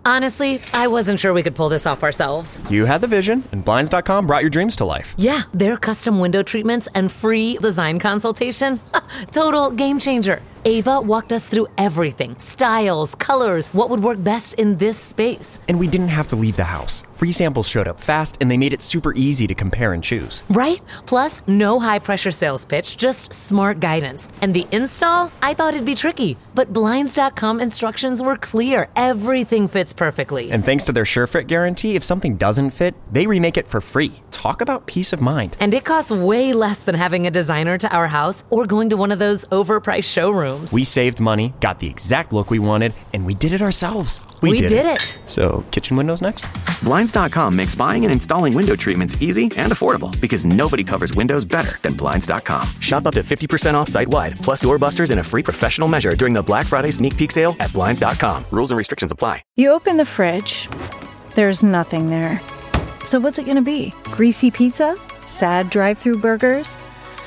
Honestly, I wasn't sure we could pull this off ourselves. You had the vision, and Blinds.com brought your dreams to life. Yeah, their custom window treatments and free design consultation. Total game changer. Ava walked us through everything. Styles, colors, what would work best in this space. And we didn't have to leave the house. Free samples showed up fast, and they made it super easy to compare and choose. Right? Plus, no high-pressure sales pitch, just smart guidance. And the install? I thought it'd be tricky. But Blinds.com instructions were clear. Everything fits perfectly. And thanks to their SureFit guarantee, if something doesn't fit, they remake it for free. Talk about peace of mind. And it costs way less than having a designer to our house or going to one of those overpriced showrooms. We saved money, got the exact look we wanted, and we did it ourselves. We did it. So, kitchen windows next? Blinds.com makes buying and installing window treatments easy and affordable because nobody covers windows better than Blinds.com. Shop up to 50% off site-wide, plus doorbusters and a free professional measure during the Black Friday sneak peek sale at Blinds.com. Rules and restrictions apply. You open the fridge. There's nothing there. So what's it going to be? Greasy pizza? Sad drive-through burgers?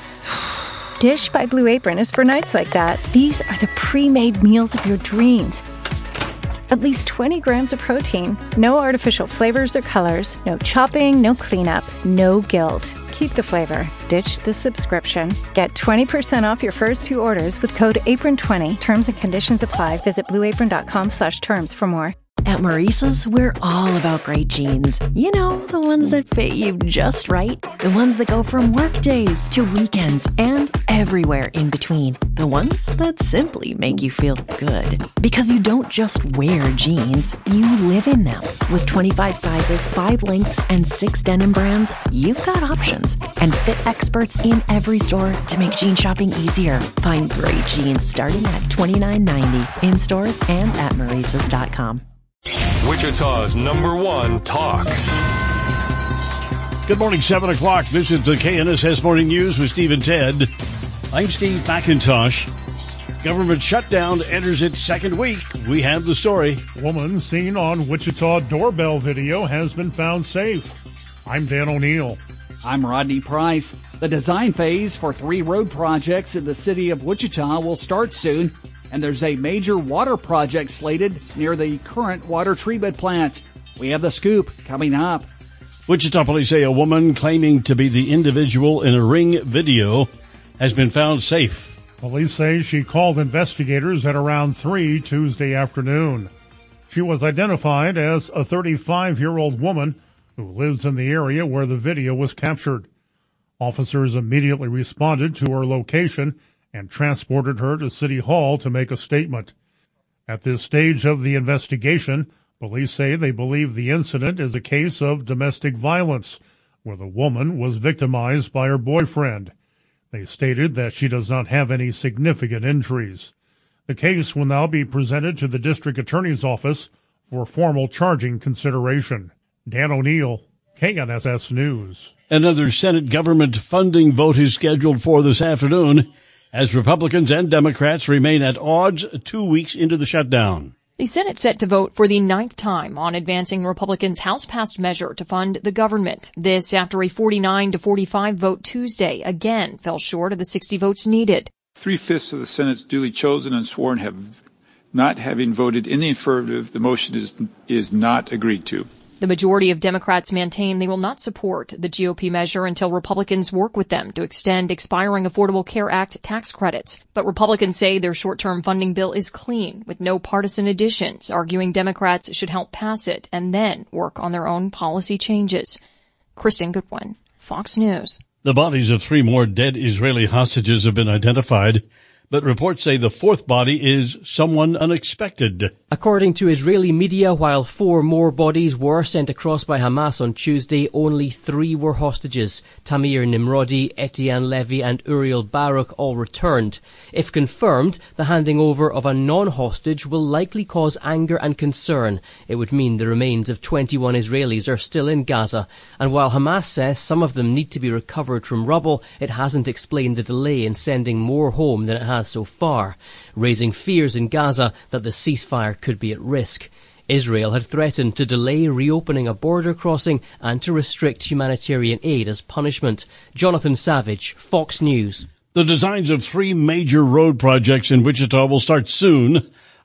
Dish by Blue Apron is for nights like that. These are the pre-made meals of your dreams. At least 20 grams of protein, no artificial flavors or colors, no chopping, no cleanup, no guilt. Keep the flavor. Ditch the subscription. Get 20% off your first 2 orders with code APRON20. Terms and conditions apply. Visit blueapron.com/terms for more. At Maurice's, we're all about great jeans. You know, the ones that fit you just right. The ones that go from work days to weekends and everywhere in between. The ones that simply make you feel good. Because you don't just wear jeans, you live in them. With 25 sizes, 5 lengths, and 6 denim brands, you've got options. And fit experts in every store to make jean shopping easier. Find great jeans starting at $29.90 in stores and at Maurice's.com. Wichita's #1 talk. Good morning, 7 o'clock. This is the KNSS Morning News with Steve and Ted. I'm Steve McIntosh. Government shutdown enters its second week. We have the story. Woman seen on Wichita doorbell video has been found safe. I'm Dan O'Neill. I'm Rodney Price. The design phase for 3 road projects in the city of Wichita will start soon. And there's a major water project slated near the current water treatment plant. We have the scoop coming up. Wichita police say a woman claiming to be the individual in a Ring video has been found safe. Police say she called investigators at around 3 Tuesday afternoon. She was identified as a 35-year-old woman who lives in the area where the video was captured. Officers immediately responded to her location and transported her to City Hall to make a statement. At this stage of the investigation, police say they believe the incident is a case of domestic violence, where the woman was victimized by her boyfriend. They stated that she does not have any significant injuries. The case will now be presented to the district attorney's office for formal charging consideration. Dan O'Neill, KNSS News. Another Senate government funding vote is scheduled for this afternoon, as Republicans and Democrats remain at odds 2 weeks into the shutdown. The Senate set to vote for the 9th time on advancing Republicans' House-passed measure to fund the government. This after a 49-45 vote Tuesday again fell short of the 60 votes needed. 3/5 of the Senate's duly chosen and sworn have not having voted in the affirmative. The motion is not agreed to. The majority of Democrats maintain they will not support the GOP measure until Republicans work with them to extend expiring Affordable Care Act tax credits. But Republicans say their short-term funding bill is clean, with no partisan additions, arguing Democrats should help pass it and then work on their own policy changes. Kristen Goodwin, Fox News. The bodies of 3 more dead Israeli hostages have been identified, but reports say the 4th body is someone unexpected. According to Israeli media, while 4 more bodies were sent across by Hamas on Tuesday, only 3 were hostages. Tamir Nimrodi, Etienne Levy and Uriel Baruch all returned. If confirmed, the handing over of a non-hostage will likely cause anger and concern. It would mean the remains of 21 Israelis are still in Gaza. And while Hamas says some of them need to be recovered from rubble, it hasn't explained the delay in sending more home than it has so far, raising fears in Gaza that the ceasefire could be at risk. Israel had threatened to delay reopening a border crossing and to restrict humanitarian aid as punishment. Jonathan Savage, Fox News. The designs of 3 major road projects in Wichita will start soon.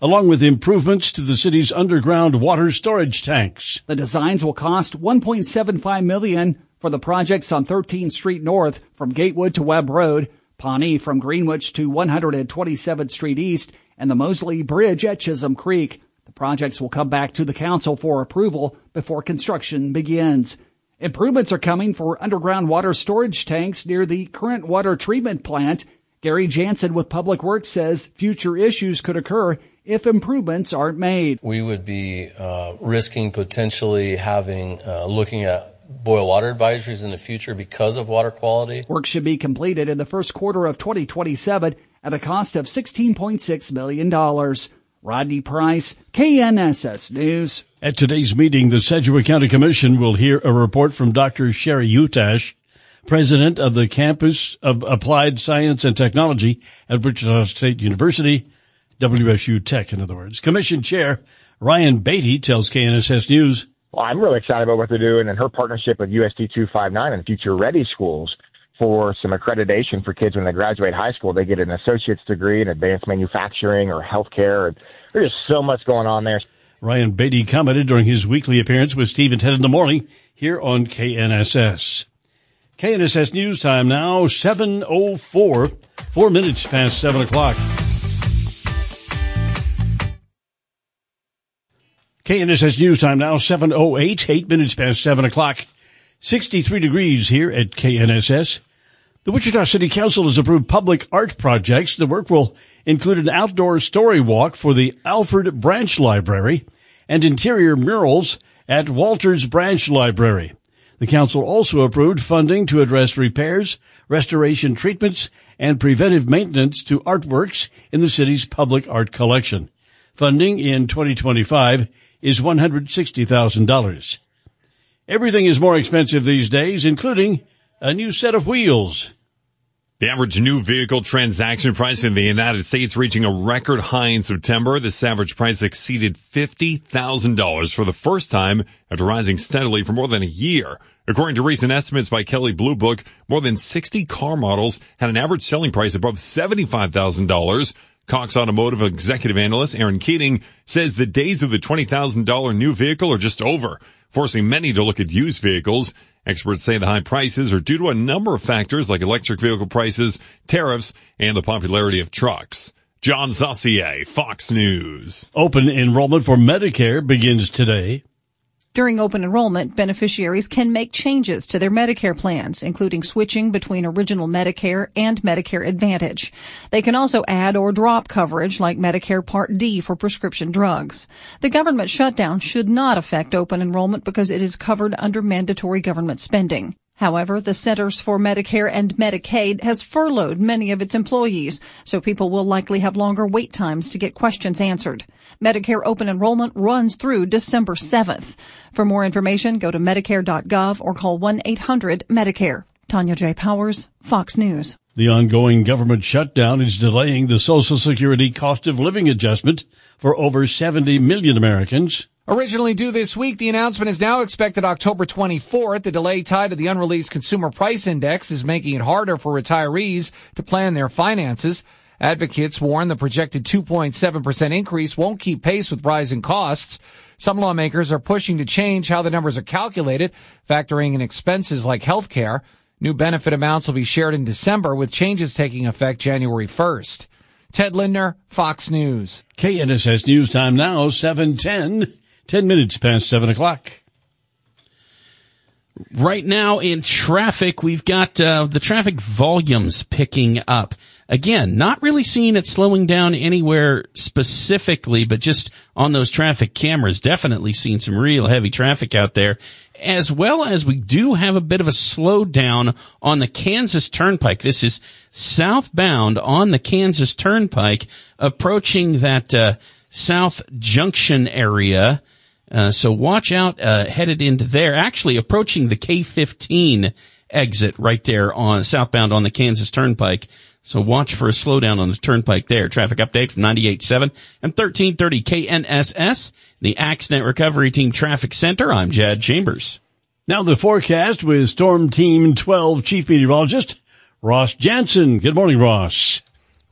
along with improvements to the city's underground water storage tanks. The designs will cost $1.75 million for the projects on 13th Street North from Gatewood to Webb Road, Pawnee from Greenwich to 127th Street East, and the Mosley Bridge at Chisholm Creek. The projects will come back to the council for approval before construction begins. Improvements are coming for underground water storage tanks near the current water treatment plant. Gary Jansen with Public Works says future issues could occur if improvements aren't made. We would be risking potentially looking at boil water advisories in the future because of water quality. Work should be completed in the first quarter of 2027 at a cost of $16.6 million. Rodney Price, KNSS News. At today's meeting, the Sedgwick County Commission will hear a report from Dr. Sherry Utash, president of the Campus of Applied Science and Technology at Wichita State University, WSU Tech, in other words. Commission Chair Ryan Beatty tells KNSS News. Well, I'm really excited about what they're doing and her partnership with USD 259 and Future Ready Schools for some accreditation for kids when they graduate high school. They get an associate's degree in advanced manufacturing or healthcare. There's just so much going on there. Ryan Beatty commented during his weekly appearance with Steve and Ted in the morning here on KNSS. KNSS News Time now, 7:04, 4 minutes past 7 o'clock. KNSS News Time now, 7:08, 8 minutes past 7 o'clock. 63 degrees here at KNSS. The Wichita City Council has approved public art projects. The work will include an outdoor story walk for the Alfred Branch Library and interior murals at Walters Branch Library. The council also approved funding to address repairs, restoration treatments, and preventive maintenance to artworks in the city's public art collection. Funding in 2025 is $160,000. Everything is more expensive these days, including a new set of wheels. The average new vehicle transaction price in the United States reaching a record high in September. This average price exceeded $50,000 for the first time after rising steadily for more than a year. According to recent estimates by Kelley Blue Book, more than 60 car models had an average selling price above $75,000. Cox Automotive executive analyst Aaron Keating says the days of the $20,000 new vehicle are just over, forcing many to look at used vehicles. Experts say the high prices are due to a number of factors like electric vehicle prices, tariffs, and the popularity of trucks. John Saucier, Fox News. Open enrollment for Medicare begins today. During open enrollment, beneficiaries can make changes to their Medicare plans, including switching between Original Medicare and Medicare Advantage. They can also add or drop coverage like Medicare Part D for prescription drugs. The government shutdown should not affect open enrollment because it is covered under mandatory government spending. However, the Centers for Medicare and Medicaid has furloughed many of its employees, so people will likely have longer wait times to get questions answered. Medicare open enrollment runs through December 7th. For more information, go to Medicare.gov or call 1-800-MEDICARE. Tanya J. Powers, Fox News. The ongoing government shutdown is delaying the Social Security cost of living adjustment for over 70 million Americans. Originally due this week, the announcement is now expected October 24th. The delay tied to the unreleased Consumer Price Index is making it harder for retirees to plan their finances. Advocates warn the projected 2.7% increase won't keep pace with rising costs. Some lawmakers are pushing to change how the numbers are calculated, factoring in expenses like health care. New benefit amounts will be shared in December, with changes taking effect January 1st. Ted Lindner, Fox News. KNSS News Time now, 7:10. 10 minutes past 7 o'clock. Right now in traffic, we've got the traffic volumes picking up. Again, not really seeing it slowing down anywhere specifically, but just on those traffic cameras, definitely seeing some real heavy traffic out there. As well as we do have a bit of a slowdown on the Kansas Turnpike. This is southbound on the Kansas Turnpike, approaching that South Junction area. So watch out, headed into there, actually approaching the K-15 exit right there on southbound on the Kansas Turnpike. So watch for a slowdown on the turnpike there. Traffic update from 98.7 and 1330 KNSS, the Accident Recovery Team Traffic Center. I'm Jad Chambers. Now the forecast with Storm Team 12 Chief Meteorologist Ross Jansen. Good morning, Ross.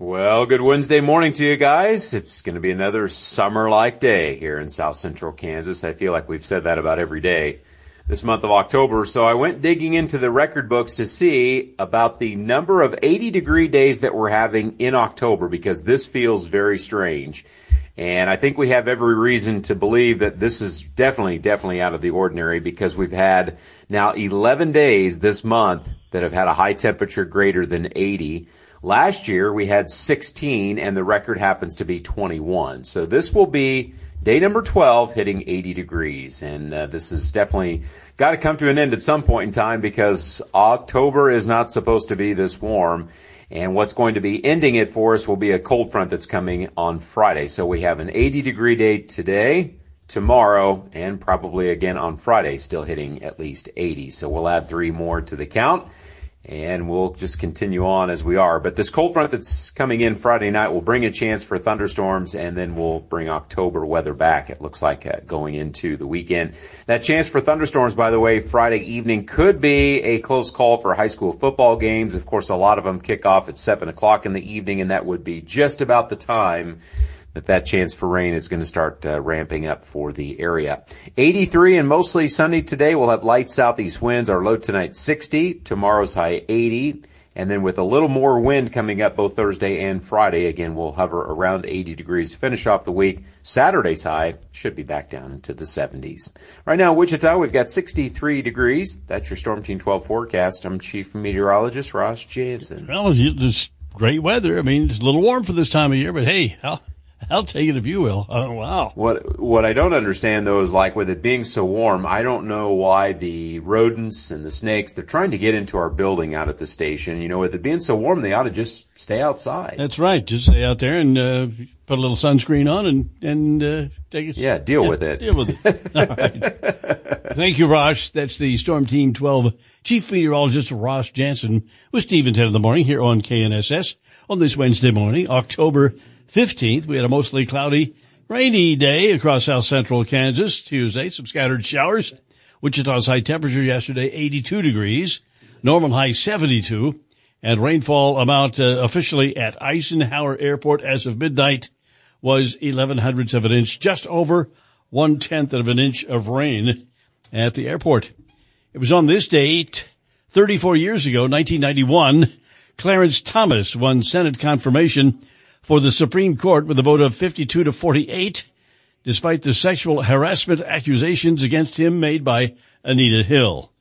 Well, good Wednesday morning to you guys. It's going to be another summer-like day here in South Central Kansas. I feel like we've said that about every day this month of October. So I went digging into the record books to see about the number of 80-degree days that we're having in October, because this feels very strange. And I think we have every reason to believe that this is definitely out of the ordinary, because we've had now 11 days this month that have had a high temperature greater than 80. Last year, we had 16, and the record happens to be 21. So this will be day number 12 hitting 80 degrees. And this has definitely got to come to an end at some point in time, because October is not supposed to be this warm. And what's going to be ending it for us will be a cold front that's coming on Friday. So we have an 80-degree day today, tomorrow, and probably again on Friday, still hitting at least 80. So we'll add 3 more to the count, and we'll just continue on as we are. But this cold front that's coming in Friday night will bring a chance for thunderstorms, and then we'll bring October weather back, it looks like, going into the weekend. That chance for thunderstorms, by the way, Friday evening could be a close call for high school football games. Of course, a lot of them kick off at 7 o'clock in the evening, and that would be just about the time that chance for rain is going to start ramping up for the area. 83 and mostly sunny today. We'll have light southeast winds. Our low tonight 60. Tomorrow's high 80. And then with a little more wind coming up both Thursday and Friday, again, we'll hover around 80 degrees to finish off the week. Saturday's high should be back down into the 70s. Right now in Wichita, we've got 63 degrees. That's your Storm Team 12 forecast. I'm Chief Meteorologist Ross Jansen. Well, it's great weather. I mean, it's a little warm for this time of year, but hey, I'll take it if you will. Oh, wow. What I don't understand, though, is like with it being so warm, I don't know why the rodents and the snakes, they're trying to get into our building out at the station. You know, with it being so warm, they ought to just stay outside. That's right. Just stay out there and put a little sunscreen on and take it. Yeah, deal with it. Deal with it. All right. Thank you, Ross. That's the Storm Team 12 Chief Meteorologist Ross Jansen with Steve and Ted in the morning here on KNSS on this Wednesday morning, October 15th. We had a mostly cloudy, rainy day across south central Kansas. Tuesday, some scattered showers. Wichita's high temperature yesterday, 82 degrees. Normal high 72. And rainfall amount officially at Eisenhower Airport as of midnight was 0.11 of an inch, just over 1/10 of an inch of rain at the airport. It was on this date, 34 years ago, 1991, Clarence Thomas won Senate confirmation for the Supreme Court with a vote of 52 to 48, despite the sexual harassment accusations against him made by Anita Hill.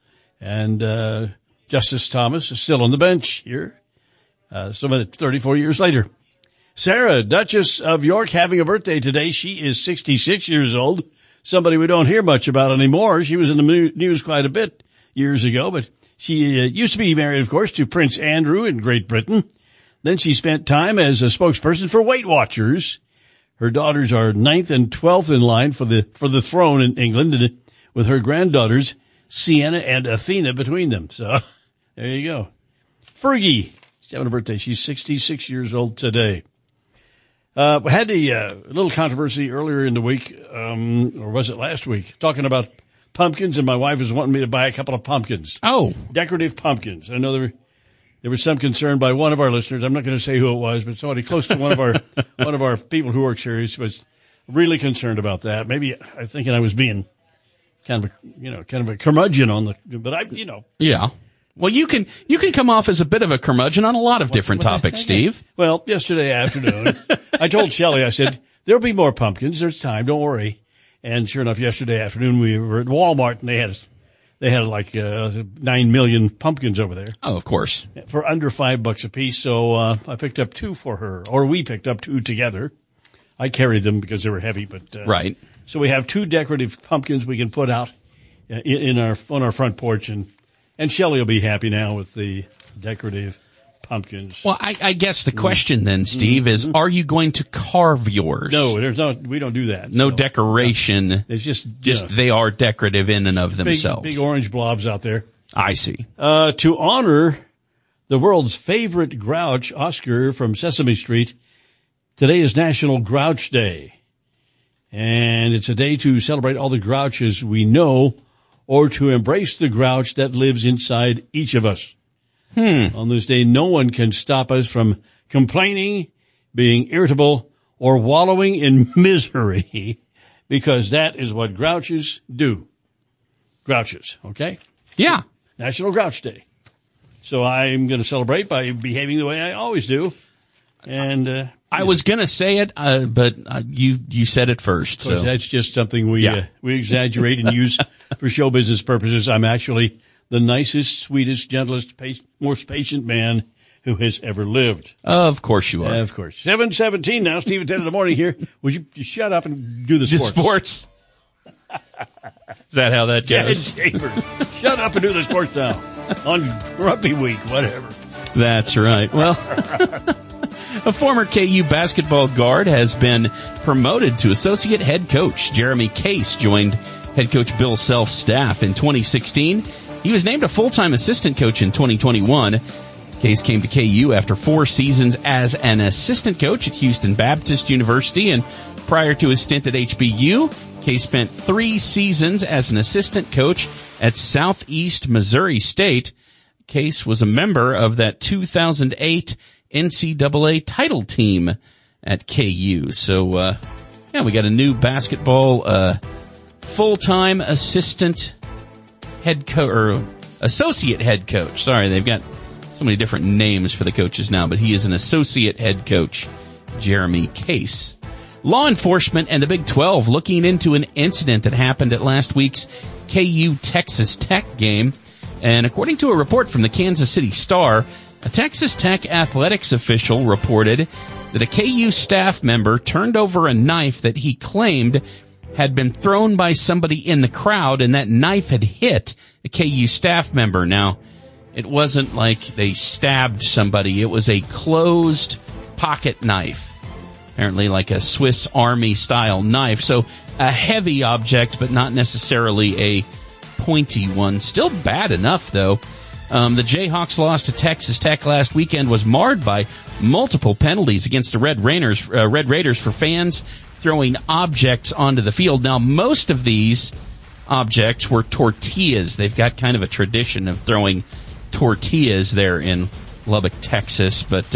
And Justice Thomas is still on the bench here, 34 years later. Sarah, Duchess of York, having a birthday today. She is 66 years old, somebody we don't hear much about anymore. She was in the news quite a bit years ago, but she used to be married, of course, to Prince Andrew in Great Britain. Then she spent time as a spokesperson for Weight Watchers. Her daughters are 9th and 12th in line for the throne in England, with her granddaughters, Sienna and Athena, between them. So there you go. Fergie, she's having a birthday. She's 66 years old today. We had a little controversy earlier in the week, or was it last week, talking about pumpkins, and my wife was wanting me to buy a couple of pumpkins. Oh. Decorative pumpkins. I know there was some concern by one of our listeners. I'm not going to say who it was, but somebody close to one of our people who works here was really concerned about that. Maybe I'm thinking I was being kind of a curmudgeon on Yeah. Well, you can come off as a bit of a curmudgeon on a lot of different topics, Steve. Well, yesterday afternoon, I told Shelley, I said, there'll be more pumpkins. There's time. Don't worry. And sure enough, yesterday afternoon, we were at Walmart, and they had like 9 million pumpkins over there. Oh, of course. For under $5 a piece. So I picked up 2 for her, or we picked up 2 together. I carried them because they were heavy, but right. So we have 2 decorative pumpkins we can put out on our front porch, and Shelley will be happy now with the decorative pumpkins. Well, I guess the question then, Steve, is: are you going to carve yours? No, we don't do that. No decoration. It's just they are decorative in and of themselves. Big orange blobs out there. I see. To honor the world's favorite grouch, Oscar from Sesame Street, today is National Grouch Day. And it's a day to celebrate all the grouches we know, or to embrace the grouch that lives inside each of us. On this day, no one can stop us from complaining, being irritable, or wallowing in misery, because that is what grouches do. Grouches, okay? Yeah. National Grouch Day. So I'm going to celebrate by behaving the way I always do. And I was going to say it, but you said it first. So that's just something we exaggerate and use for show business purposes. I'm actually the nicest, sweetest, gentlest, most patient man who has ever lived. Of course you are. Of course. 7:17 now. Steve at 10 in the morning here. Would you shut up and do the sports? Is that how that goes? Shut up and do the sports now. On Grumpy Week, whatever. That's right. Well, a former KU basketball guard has been promoted to associate head coach. Jeremy Case joined head coach Bill Self's staff in 2016. He was named a full-time assistant coach in 2021. Case came to KU after 4 seasons as an assistant coach at Houston Baptist University, and prior to his stint at HBU, Case spent 3 seasons as an assistant coach at Southeast Missouri State. Case was a member of that 2008 NCAA title team at KU. So, we got a new basketball full-time assistant head coach, or associate head coach. Sorry, they've got so many different names for the coaches now, but he is an associate head coach, Jeremy Case. Law enforcement and the Big 12 looking into an incident that happened at last week's KU Texas Tech game. And according to a report from the Kansas City Star, a Texas Tech athletics official reported that a KU staff member turned over a knife that he claimed had been thrown by somebody in the crowd, and that knife had hit a KU staff member. Now, it wasn't like they stabbed somebody. It was a closed pocket knife. Apparently like a Swiss Army style knife. So a heavy object, but not necessarily a pointy one. Still bad enough, though. The Jayhawks' loss to Texas Tech last weekend was marred by multiple penalties against the Red Raiders for fans throwing objects onto the field. Now, most of these objects were tortillas. They've got kind of a tradition of throwing tortillas there in Lubbock, Texas, but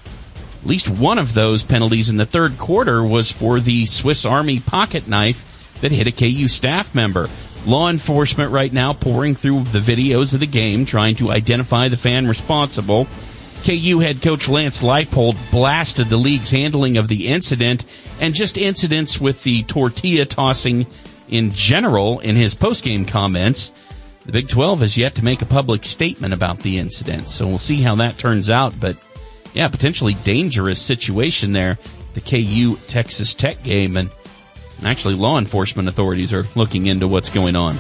at least one of those penalties in the third quarter was for the Swiss Army pocket knife that hit a KU staff member. Law enforcement right now pouring through the videos of the game, trying to identify the fan responsible. KU head coach Lance Leipold blasted the league's handling of the incident and just incidents with the tortilla tossing in general in his postgame comments. The Big 12 has yet to make a public statement about the incident, so we'll see how that turns out, but yeah, potentially dangerous situation there, the KU Texas Tech game, and actually law enforcement authorities are looking into what's going on.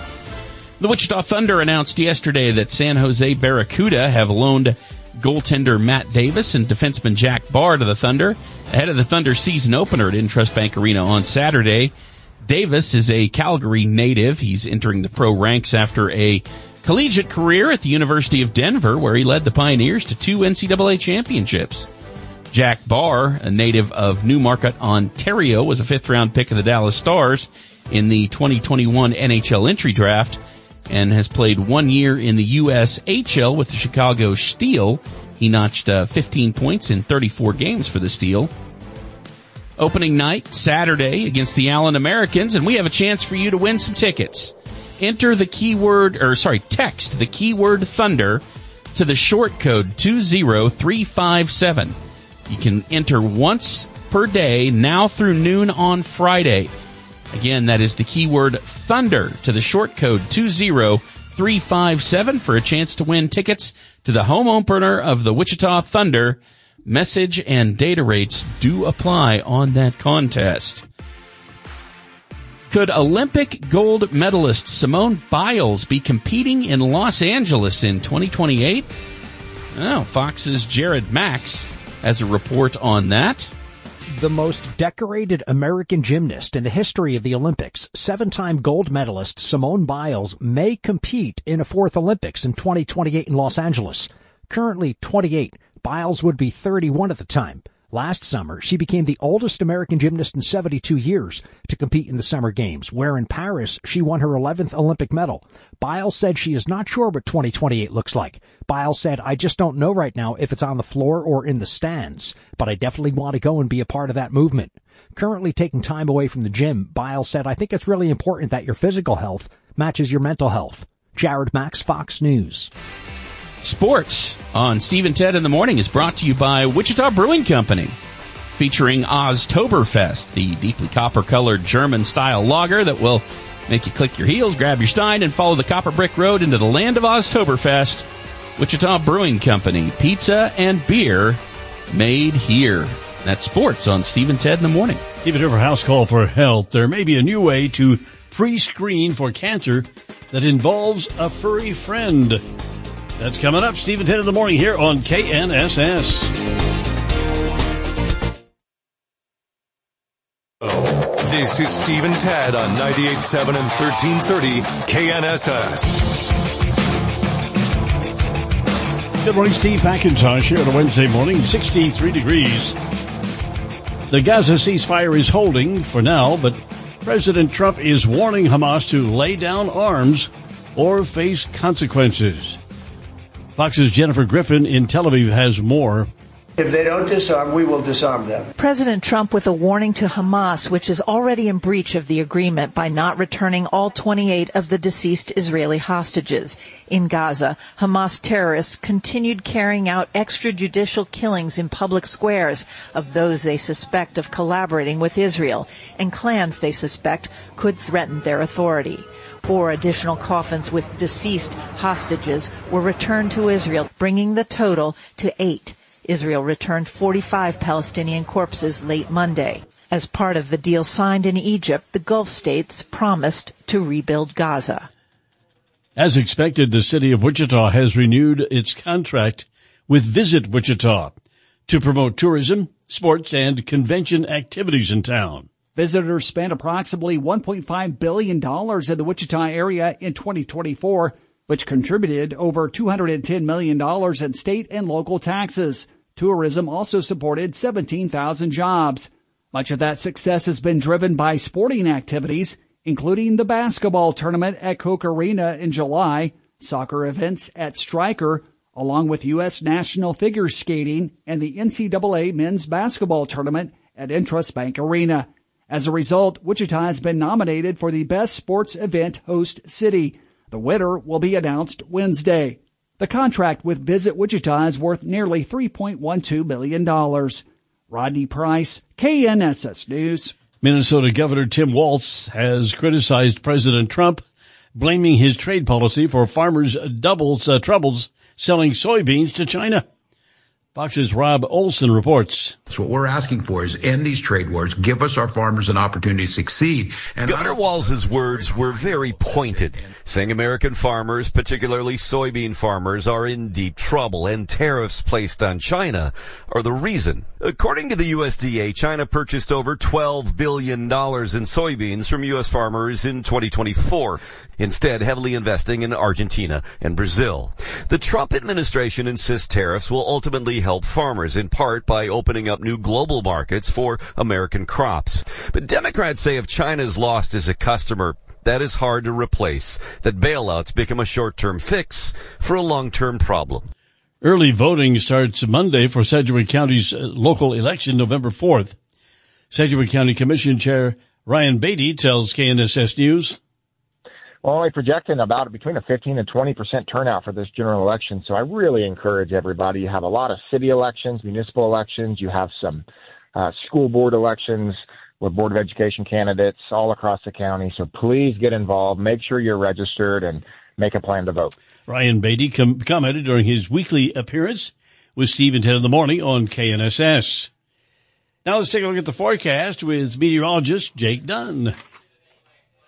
The Wichita Thunder announced yesterday that San Jose Barracuda have loaned goaltender Matt Davis and defenseman Jack Barr to the Thunder ahead of the Thunder season opener at Intrust Bank Arena on Saturday. Davis is a Calgary native. He's entering the pro ranks after a collegiate career at the University of Denver, where he led the Pioneers to 2 NCAA championships. Jack Barr, a native of Newmarket, Ontario, was a 5th-round pick of the Dallas Stars in the 2021 NHL entry draft and has played 1 year in the USHL with the Chicago Steel. He notched 15 points in 34 games for the Steel. Opening night, Saturday, against the Allen Americans, and we have a chance for you to win some tickets. Text the keyword Thunder to the short code 20357. You can enter once per day now through noon on Friday. Again, that is the keyword Thunder to the short code 20357 for a chance to win tickets to the home opener of the Wichita Thunder. Message and data rates do apply on that contest. Could Olympic gold medalist Simone Biles be competing in Los Angeles in 2028? Well, Fox's Jared Max has a report on that. The most decorated American gymnast in the history of the Olympics, 7-time gold medalist Simone Biles may compete in a 4th Olympics in 2028 in Los Angeles. Currently 28, Biles would be 31 at the time. Last summer, she became the oldest American gymnast in 72 years to compete in the Summer Games, where in Paris she won her 11th Olympic medal. Biles said she is not sure what 2028 looks like. Biles said, I just don't know right now if it's on the floor or in the stands, but I definitely want to go and be a part of that movement. Currently taking time away from the gym, Biles said, I think it's really important that your physical health matches your mental health. Jared Max, Fox News. Sports on Steve and Ted in the Morning is brought to you by Wichita Brewing Company, featuring Oztoberfest, the deeply copper-colored German-style lager that will make you click your heels, grab your stein, and follow the copper brick road into the land of Oztoberfest. Wichita Brewing Company, pizza and beer made here. That's sports on Steve and Ted in the Morning. Even over House Call for Health, there may be a new way to pre-screen for cancer that involves a furry friend. That's coming up, Steve and Ted in the Morning here on KNSS. This is Steve and Ted on 98.7 and 1330 KNSS. Good morning, Steve McIntosh here on a Wednesday morning, 63 degrees. The Gaza ceasefire is holding for now, but President Trump is warning Hamas to lay down arms or face consequences. Fox's Jennifer Griffin in Tel Aviv has more. If they don't disarm, we will disarm them. President Trump with a warning to Hamas, which is already in breach of the agreement by not returning all 28 of the deceased Israeli hostages. In Gaza, Hamas terrorists continued carrying out extrajudicial killings in public squares of those they suspect of collaborating with Israel and clans they suspect could threaten their authority. 4 additional coffins with deceased hostages were returned to Israel, bringing the total to 8. Israel returned 45 Palestinian corpses late Monday. As part of the deal signed in Egypt, the Gulf states promised to rebuild Gaza. As expected, the city of Wichita has renewed its contract with Visit Wichita to promote tourism, sports, and convention activities in town. Visitors spent approximately $1.5 billion in the Wichita area in 2024, which contributed over $210 million in state and local taxes. Tourism also supported 17,000 jobs. Much of that success has been driven by sporting activities, including the basketball tournament at Koch Arena in July, soccer events at Stryker, along with U.S. national figure skating and the NCAA men's basketball tournament at Intrust Bank Arena. As a result, Wichita has been nominated for the Best Sports Event Host City. The winner will be announced Wednesday. The contract with Visit Wichita is worth nearly $3.12 million. Rodney Price, KNSS News. Minnesota Governor Tim Walz has criticized President Trump, blaming his trade policy for farmers' troubles selling soybeans to China. Fox's Rob Olson reports. So what we're asking for is end these trade wars, give us our farmers an opportunity to succeed. And Governor Walz's words were very pointed, saying American farmers, particularly soybean farmers, are in deep trouble, and tariffs placed on China are the reason. According to the USDA, China purchased over $12 billion in soybeans from U.S. farmers in 2024, instead heavily investing in Argentina and Brazil. The Trump administration insists tariffs will ultimately help farmers, in part by opening up new global markets for American crops. But Democrats say if China's lost as a customer, that is hard to replace, that bailouts become a short-term fix for a long-term problem. Early voting starts Monday for Sedgwick County's local election, November 4th. Sedgwick County Commission Chair Ryan Beatty tells KNSS News. Well, only projecting about between a 15 and 20% turnout for this general election. So I really encourage everybody. You have a lot of city elections, municipal elections. You have some school board elections with Board of Education candidates all across the county. So please get involved. Make sure you're registered and make a plan to vote. Ryan Beatty commented during his weekly appearance with Steve and Ted in the Morning on KNSS. Now let's take a look at the forecast with meteorologist Jake Dunn.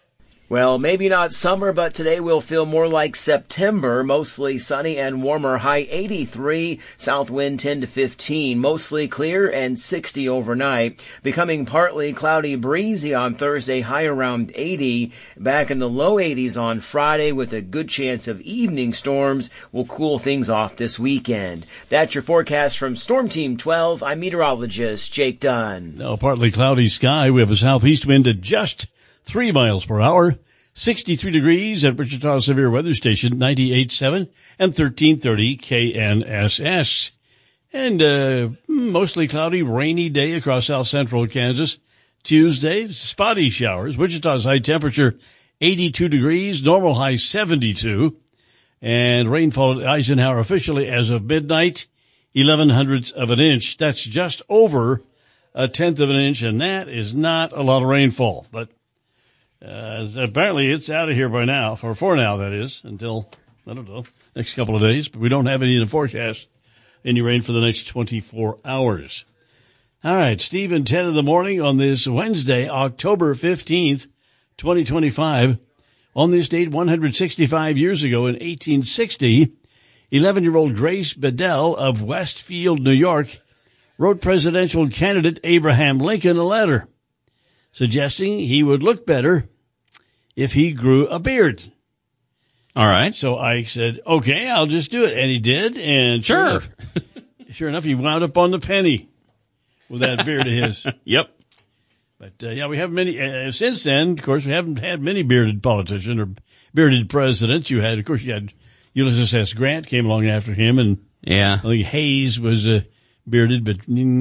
Well, maybe not summer, but today will feel more like September. Mostly sunny and warmer, high 83, south wind 10 to 15, mostly clear and 60 overnight. Becoming partly cloudy, breezy on Thursday, high around 80. Back in the low 80s on Friday with a good chance of evening storms. Will cool things off this weekend. That's your forecast from Storm Team 12. I'm meteorologist Jake Dunn. Now, partly cloudy sky. We have a southeast wind at just 3 miles per hour, 63 degrees at Wichita Severe Weather Station, 98.7 and 1330 KNSS. And mostly cloudy, rainy day across south central Kansas. Tuesday, spotty showers. Wichita's high temperature, 82 degrees, normal high 72. And rainfall at Eisenhower officially as of midnight, 0.11 of an inch. That's just over 1/10 of an inch, and that is not a lot of rainfall. But apparently it's out of here by now, for now that is, until, I don't know, next couple of days. But we don't have any in the forecast, any rain for the next 24 hours. All right, Steve and 10 in the morning on this Wednesday, October 15th, 2025. On this date, 165 years ago in 1860, 11-year-old Grace Bedell of Westfield, New York, wrote presidential candidate Abraham Lincoln a letter suggesting he would look better if he grew a beard. All right. So I said, okay, I'll just do it. And he did. And sure enough, he wound up on the penny with that beard of his. Yep. But, yeah, we haven't many, since then, of course, we haven't had many bearded politicians or bearded presidents. You had Ulysses S. Grant came along after him. And yeah, I think Hayes was bearded, but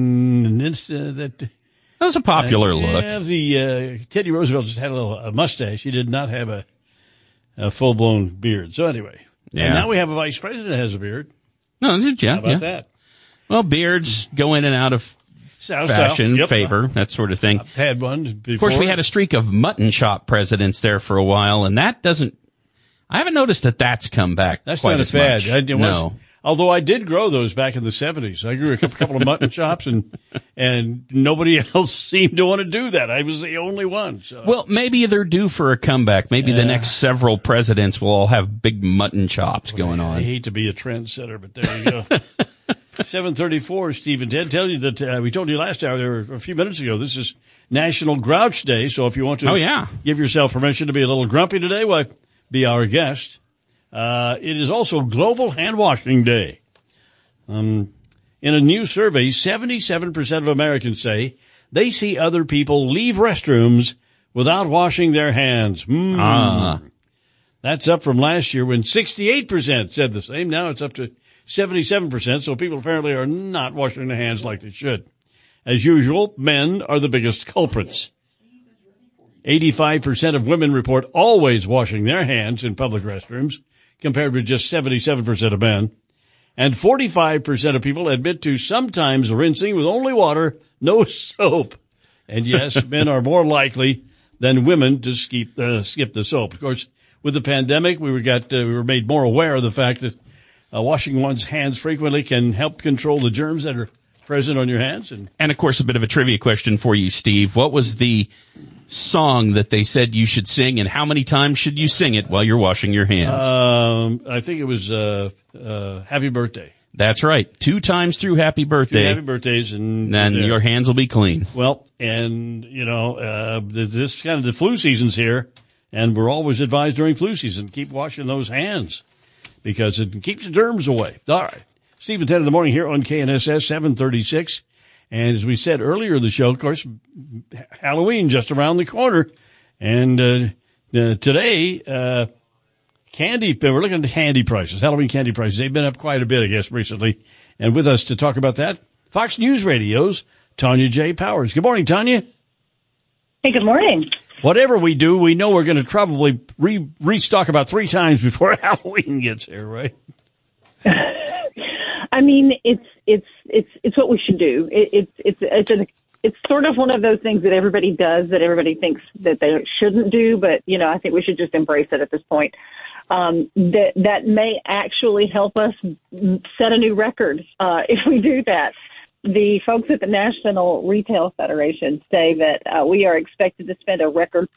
that was a popular look. Yeah, Teddy Roosevelt just had a mustache. He did not have a full-blown beard. So anyway, and now we have a vice president that has a beard. No, yeah. How about that? Well, beards go in and out of fashion, favor, that sort of thing. I've had one before. Of course, we had a streak of mutton chop presidents there for a while, and that doesn't. I haven't noticed that that's come back. That's quite not as a fad. much. No. Although I did grow those back in the 70s. I grew a couple of mutton chops, and nobody else seemed to want to do that. I was the only one. So. Well, maybe they're due for a comeback. Maybe the next several presidents will all have big mutton chops going on. I hate to be a trendsetter, but there you go. 7:34, Steve and Ted. Tell you that we told you last hour, a few minutes ago, this is National Grouch Day. So if you want to give yourself permission to be a little grumpy today, well, be our guest. It is also Global Hand Washing Day. In a new survey, 77% of Americans say they see other people leave restrooms without washing their hands. That's up from last year when 68% said the same. Now it's up to 77%, so people apparently are not washing their hands like they should. As usual, men are the biggest culprits. 85% of women report always washing their hands in public restrooms, compared with just 77% of men. And 45% of people admit to sometimes rinsing with only water, no soap. And yes, men are more likely than women to skip the soap. Of course, with the pandemic, we were made more aware of the fact that washing one's hands frequently can help control the germs that are present on your hands. And of course, a bit of a trivia question for you, Steve. What was the song that they said you should sing, and how many times should you sing it while you're washing your hands? I think it was Happy Birthday. That's right. 2 times through Happy Birthday. 2 happy birthdays, and then your hands will be clean. Well, and this kind of the flu season's here, and we're always advised during flu season, keep washing those hands because it keeps the germs away. All right. Steve and 10 in the morning here on KNSS 736. And as we said earlier in the show, of course, Halloween just around the corner. And today, we're looking at candy prices, Halloween candy prices. They've been up quite a bit, I guess, recently. And with us to talk about that, Fox News Radio's Tanya J. Powers. Good morning, Tanya. Hey, good morning. Whatever we do, we know we're going to probably restock about 3 times before Halloween gets here, right? I mean, it's what we should do. It's sort of one of those things that everybody does that everybody thinks that they shouldn't do, but I think we should just embrace it at this point. That may actually help us set a new record if we do that. the folks at the National Retail Federation say that we are expected to spend a record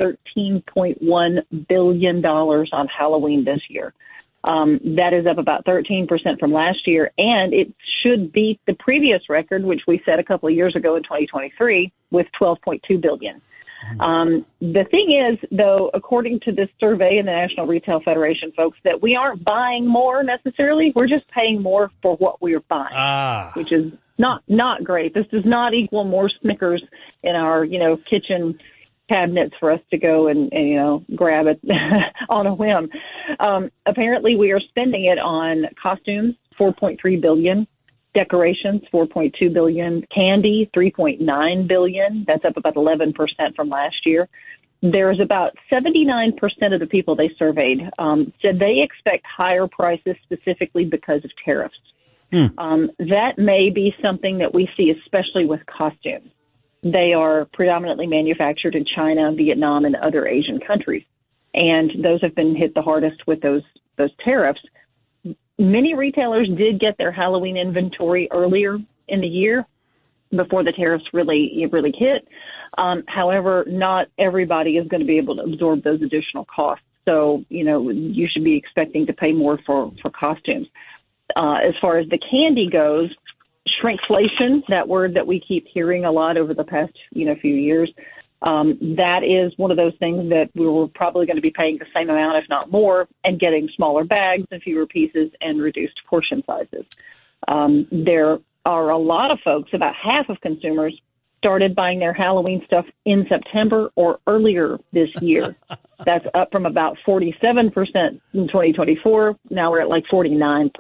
$13.1 billion on Halloween this year. That is up about 13% from last year, and it should beat the previous record, which we set a couple of years ago in 2023, with $12.2 billion. The thing is, though, according to this survey in the National Retail Federation, folks, that we aren't buying more necessarily. We're just paying more for what we're buying, which is not great. This does not equal more Snickers in our, kitchen cabinets for us to go and grab it on a whim. Apparently, we are spending it on costumes, $4.3 billion. Decorations, $4.2 billion. Candy, $3.9 billion. That's up about 11% from last year. There's about 79% of the people they surveyed said they expect higher prices specifically because of tariffs. That may be something that we see, especially with costumes. They are predominantly manufactured in China, Vietnam, and other Asian countries, and those have been hit the hardest with those tariffs. Many retailers did get their Halloween inventory earlier in the year before the tariffs really hit. However, not everybody is going to be able to absorb those additional costs. So, you should be expecting to pay more for costumes. As far as the candy goes, shrinkflation, that word that we keep hearing a lot over the past, few years, that is one of those things that we were probably going to be paying the same amount, if not more, and getting smaller bags and fewer pieces and reduced portion sizes. There are a lot of folks, about half of consumers, started buying their Halloween stuff in September or earlier this year. That's up from about 47% in 2024. Now we're at like 49%.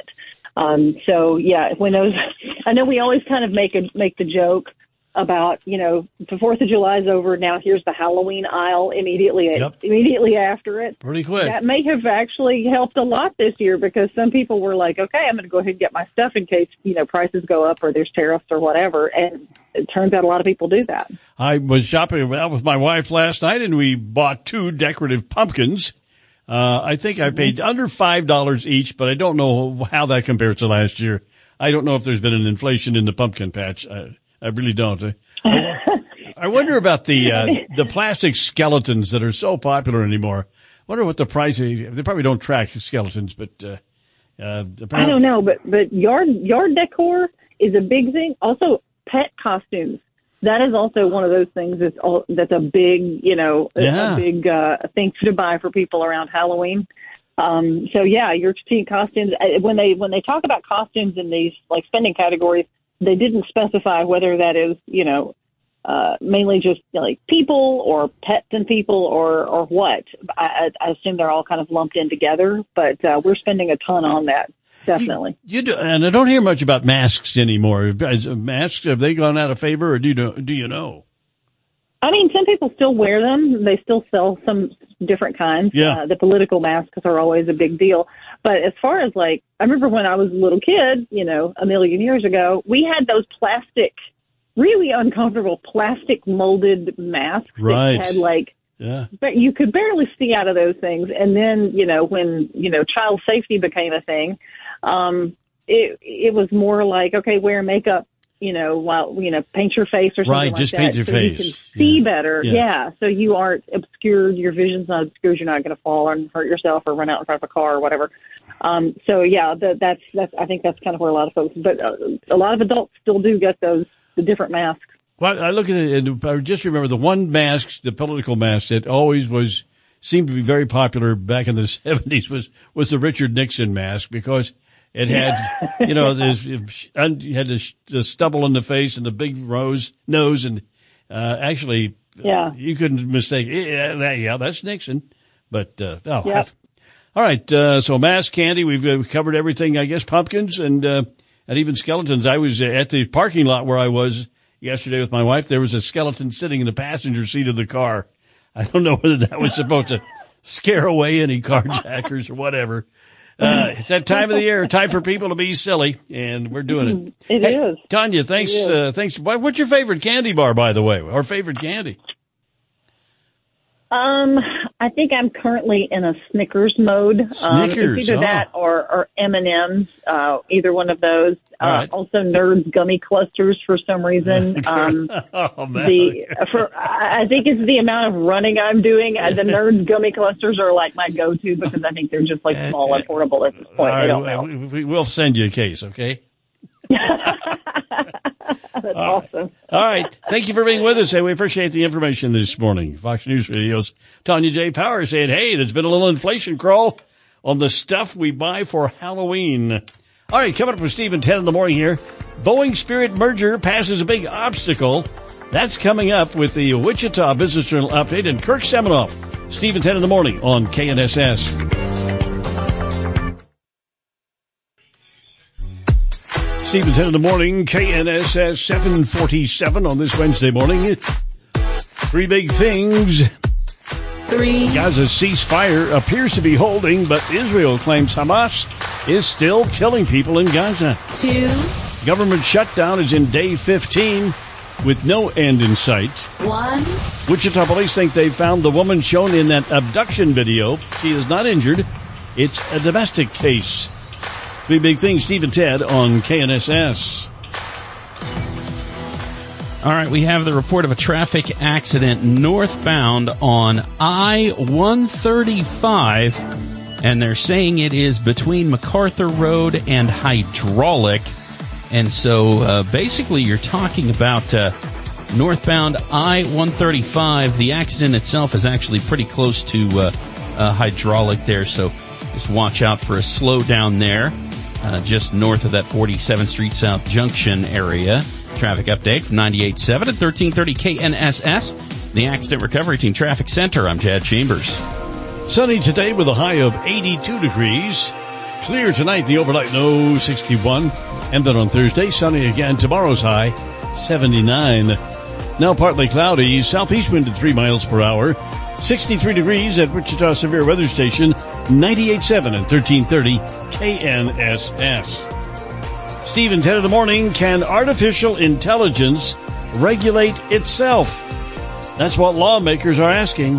So yeah, when those, I know we always kind of make the joke about, the 4th of July is over. Now here's the Halloween aisle immediately after it. Pretty quick. That may have actually helped a lot this year because some people were like, okay, I'm going to go ahead and get my stuff in case, prices go up or there's tariffs or whatever. And it turns out a lot of people do that. I was shopping with my wife last night and we bought 2 decorative pumpkins. I think I paid under $5 each, but I don't know how that compares to last year. I don't know if there's been an inflation in the pumpkin patch. I really don't. I wonder about the plastic skeletons that are so popular anymore. I wonder what the price is. They probably don't track skeletons, but I don't know. But yard decor is a big thing. Also, pet costumes. That is also one of those things that's a big, a big thing to buy for people around Halloween. So yeah, you're seeing costumes when they talk about costumes in these like spending categories. They didn't specify whether that is, mainly just like people or pets and people or what. I assume they're all kind of lumped in together, but we're spending a ton on that. Definitely. You do, and I don't hear much about masks anymore. Masks, have they gone out of favor, or do you know? I mean, some people still wear them. They still sell some different kinds. Yeah. The political masks are always a big deal. But as far as I remember when I was a little kid, a million years ago, we had those really uncomfortable plastic molded masks. Right. That had but you could barely see out of those things. And then, when, child safety became a thing, it was more like, okay, wear makeup, while, paint your face or something right, like just that. paint your so face. You can see better. Yeah. So you aren't obscured. Your vision's not obscured. You're not going to fall and hurt yourself or run out in front of a car or whatever. So yeah, that's, I think that's kind of where a lot of folks, but a lot of adults still do get the different masks. Well, I look at it and I just remember the one mask, the political mask that always seemed to be very popular back in the 70s was the Richard Nixon mask because it had, you had the stubble in the face and the big nose and, actually, you couldn't mistake, that's Nixon. But, all right. So mask, candy, we've covered everything, I guess, pumpkins and even skeletons. I was at the parking lot where I was yesterday with my wife. There was a skeleton sitting in the passenger seat of the car. I don't know whether that was supposed to scare away any carjackers or whatever. It's that time of the year, time for people to be silly, and we're doing it. It is. Tanya, thanks. Thanks. What's your favorite candy bar, by the way, or favorite candy? I think I'm currently in a Snickers mode. Snickers, it's either that or M&M's, either one of those. Right. Also, Nerds gummy clusters for some reason. Oh, man. I think it's the amount of running I'm doing. The Nerds gummy clusters are like my go-to because I think they're just like small and portable at this point. I don't know. We'll send you a case, okay? That's awesome. All right. Thank you for being with us. We appreciate the information this morning. Fox News Radio's Tanya J. Power saying, hey, there's been a little inflation crawl on the stuff we buy for Halloween. All right, coming up with Steve and Ted in the morning here. Boeing Spirit merger passes a big obstacle. That's coming up with the Wichita Business Journal update and Kirk Seminoff. Steve and Ted in the morning on KNSS. Steve and Ted in the morning, KNSS 747 on this Wednesday morning. Three big things. Gaza's ceasefire appears to be holding, but Israel claims Hamas is still killing people in Gaza. 2. Government shutdown is in day 15 with no end in sight. 1. Wichita police think they found the woman shown in that abduction video. She is not injured. It's a domestic case. Three big things, Steve and Ted on KNSS. All right, we have the report of a traffic accident northbound on I-135, and they're saying it is between MacArthur Road and Hydraulic. And so basically you're talking about northbound I-135. The accident itself is actually pretty close to Hydraulic there, so just watch out for a slowdown there. Just north of that 47th Street South Junction area. Traffic update from 98.7 at 1330 KNSS. The Accident Recovery Team Traffic Center. I'm Chad Chambers. Sunny today with a high of 82 degrees. Clear tonight, the overnight low 61. And then on Thursday, sunny again. Tomorrow's high 79. Now partly cloudy. Southeast wind at 3 miles per hour. 63 degrees at Wichita Severe Weather Station, 98.7 and 1330 KNSS. Steve and Ted in the morning. Can artificial intelligence regulate itself? That's what lawmakers are asking.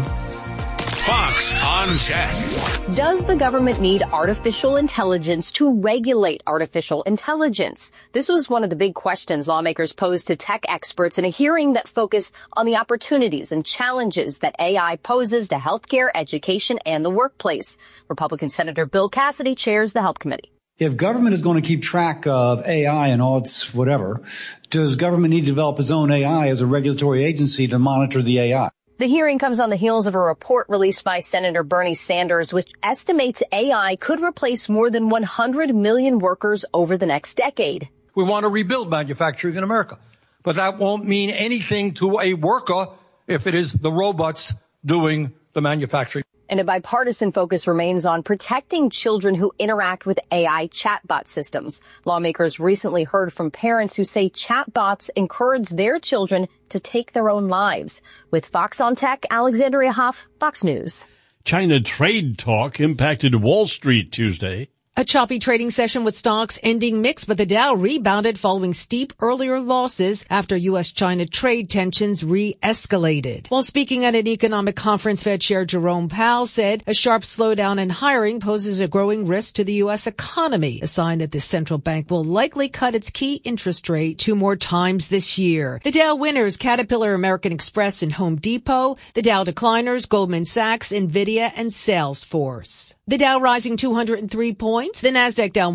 Fox on Tech. Does the government need artificial intelligence to regulate artificial intelligence? This was one of the big questions lawmakers posed to tech experts in a hearing that focused on the opportunities and challenges that AI poses to healthcare, education, and the workplace. Republican Senator Bill Cassidy chairs the Help Committee. If government is going to keep track of AI and all its whatever, does government need to develop its own AI as a regulatory agency to monitor the AI? The hearing comes on the heels of a report released by Senator Bernie Sanders, which estimates AI could replace more than 100 million workers over the next decade. We want to rebuild manufacturing in America, but that won't mean anything to a worker if it is the robots doing the manufacturing. And a bipartisan focus remains on protecting children who interact with AI chatbot systems. Lawmakers recently heard from parents who say chatbots encourage their children to take their own lives. With Fox on Tech, Alexandria Hoff, Fox News. China trade talk impacted Wall Street Tuesday. A choppy trading session with stocks ending mixed, but the Dow rebounded following steep earlier losses after U.S.-China trade tensions re-escalated. While speaking at an economic conference, Fed Chair Jerome Powell said a sharp slowdown in hiring poses a growing risk to the U.S. economy, a sign that the central bank will likely cut its key interest rate 2 more times this year. The Dow winners, Caterpillar, American Express, and Home Depot. The Dow decliners, Goldman Sachs, NVIDIA, and Salesforce. The Dow rising 203 points. The Nasdaq down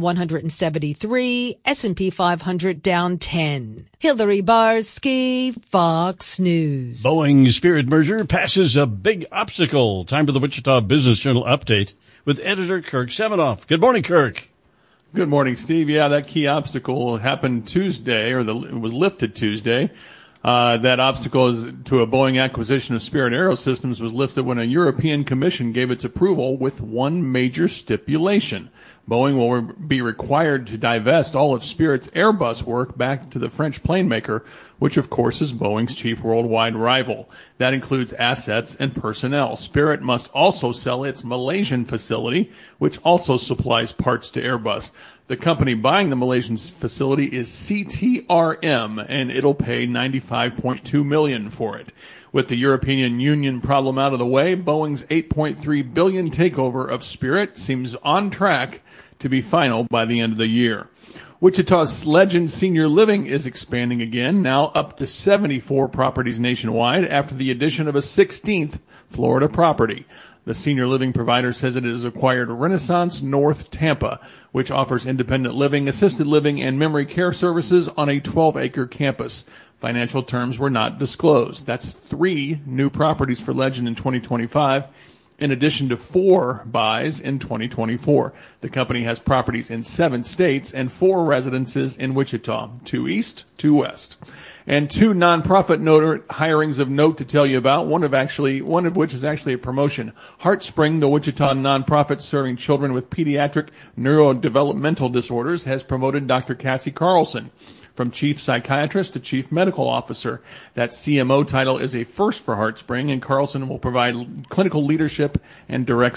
173, S&P 500 down 10. Hillary Barsky, Fox News. Boeing Spirit merger passes a big obstacle. Time for the Wichita Business Journal update with editor Kirk Seminoff. Good morning, Kirk. Good morning, Steve. Yeah, that key obstacle happened Tuesday, it was lifted Tuesday. That obstacle is to a Boeing acquisition of Spirit AeroSystems was lifted when a European Commission gave its approval with one major stipulation. Boeing will be required to divest all of Spirit's Airbus work back to the French plane maker, which of course is Boeing's chief worldwide rival. That includes assets and personnel. Spirit must also sell its Malaysian facility, which also supplies parts to Airbus. The company buying the Malaysian facility is CTRM, and it'll pay $95.2 million for it. With the European Union problem out of the way, Boeing's $8.3 billion takeover of Spirit seems on track to be final by the end of the year. Wichita's Legend Senior Living is expanding again, now up to 74 properties nationwide after the addition of a 16th Florida property. The senior living provider says it has acquired Renaissance North Tampa, which offers independent living, assisted living, and memory care services on a 12-acre campus. Financial terms were not disclosed. That's 3 new properties for Legend in 2025, in addition to 4 buys in 2024. The company has properties in 7 states and 4 residences in Wichita, 2 east, 2 west. And 2 nonprofit hirings of note to tell you about, one of which is actually a promotion. HeartSpring, the Wichita nonprofit serving children with pediatric neurodevelopmental disorders, has promoted Dr. Cassie Carlson from chief psychiatrist to chief medical officer. That CMO title is a first for HeartSpring, and Carlson will provide clinical leadership and direct